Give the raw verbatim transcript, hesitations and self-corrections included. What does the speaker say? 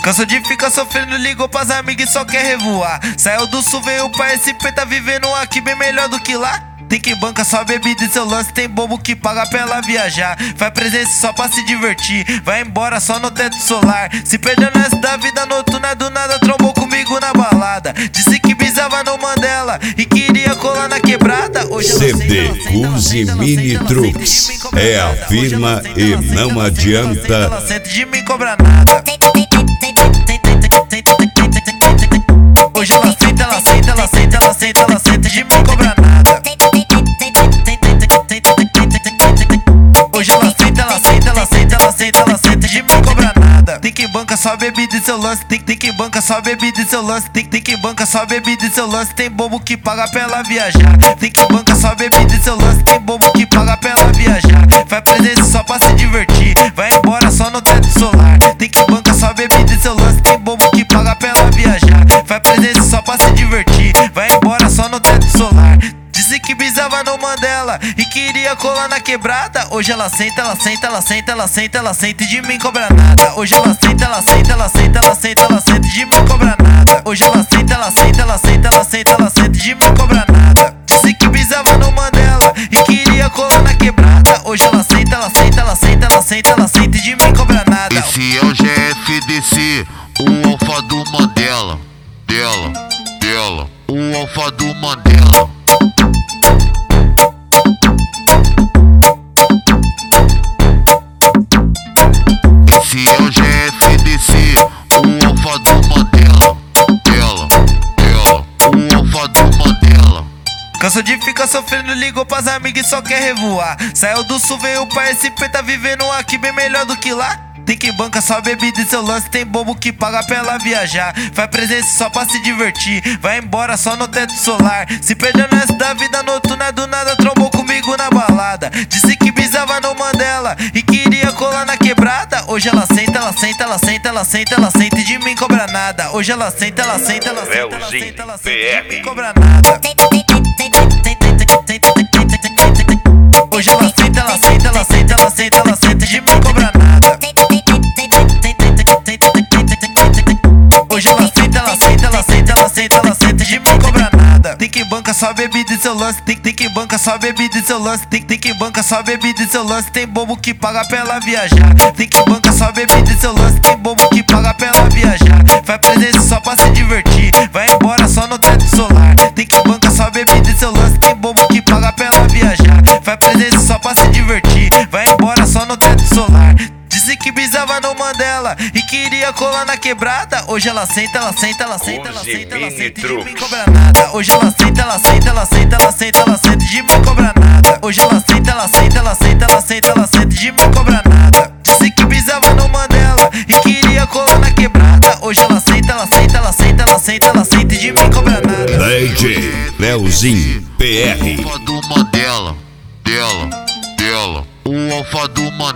Cansou de ficar sofrendo, ligou pras amigas e só quer revoar. Saiu do sul, veio pra S P, tá vivendo aqui bem melhor do que lá. Tem quem banca só bebida e seu lance, tem bobo que paga pra ela viajar. Faz presença só pra se divertir, vai embora só no teto solar. Se perdeu nessa da vida noturna, do nada trombou comigo na balada. Disse que bisava no Mandela e queria colar na quebrada. Hoje C D Uzi Mini Trucks é a firma e não adianta. Ela sente de mim, cobra nada. Hoje ela senta, ela senta, ela senta, ela senta, ela senta de mim, cobra nada. Hoje ela senta, ela senta, ela senta, ela senta, ela senta de mim, cobra nada. Tem quem banca só bebida e seu lance, tem, tem quem banca só bebida e seu lance, tem, tem quem banca só bebida e seu lance, tem bobo que paga pra ela viajar. Tem quem banca só bebida e seu lance, tem bobo que paga pra ela viajar. Faz presença só pra se divertir, vai embora só no teto solar. Tem quem banca só bebida e seu lance, tem bobo que paga pra ela viajar. Faz presença só pra se divertir, vai embora só no teto solar. Disse que bisava no Mandela e queria colar na quebrada. Hoje ela senta, ela senta, ela senta, ela senta, ela senta e de mim cobra nada. Hoje ela senta, ela senta, ela senta, ela senta, ela senta e de mim cobra nada. Hoje ela senta, ela senta, ela senta, ela senta, ela senta e de mim cobra nada. Disse que bisava no Mandela e queria colar na quebrada. Hoje ela senta, ela senta, ela senta, ela senta, ela senta e de mim cobra nada. Esse é o G F D C, o alfa do Mandela, dela, dela, o alfa do Mandela. Esse é o G F D C, o alfa do Mandela, dela, dela, o alfa do Mandela. Cansou de ficar sofrendo, ligou pras amigas e só quer revoar. Saiu do sul, veio pra S P, tá vivendo aqui bem melhor do que lá. Tem quem banca só bebida e seu lance, tem bobo que paga pra ela viajar. Faz presença só pra se divertir, vai embora só no teto solar. Se perdeu nessa da vida noturna, do nada trombou comigo na balada. Disse que bisava no Mandela e queria colar na quebrada. Hoje ela senta, ela senta, ela senta, ela senta, ela senta e de mim cobra nada. Hoje ela senta, ela senta, ela senta, ela senta, ela senta e de mim cobra nada. Hoje ela senta, ela senta, ela senta, ela senta, ela senta e de mim cobra nada. Hoje ela senta, ela senta, ela senta, ela senta, ela senta e de mim cobra nada. Tem quem banca só bebida e seu lance, tem, tem quem banca só bebida e seu lance, tem, tem quem banca só bebida e seu lance, tem bobo que paga pra ela viajar. Tem quem banca só bebida e seu lance, tem bobo que paga pra ela viajar. Faz presença só pra se divertir, vai embora só no teto solar. Tem quem banca só bebida e seu lance, tem bobo que paga pra ela viajar. Faz presença só pra se divertir, vai embora só no teto solar. Disse que bisava no Mandela e queria colar na quebrada. Hoje ela senta, ela senta, ela senta, ela senta, ela senta e de mim cobra nada. Hoje ela senta, ela senta, ela senta, ela senta, ela senta e de mim cobra nada. Hoje ela senta, ela senta, ela senta, ela senta, ela senta e de mim cobra nada. Disse que bisava no Mandela e queria colar na quebrada. Hoje ela senta, ela senta, ela senta, ela senta, ela senta e de mim cobra nada. D J Leozinho P R. O alfa do Mandela, dela, dela, o alfa do Mandela.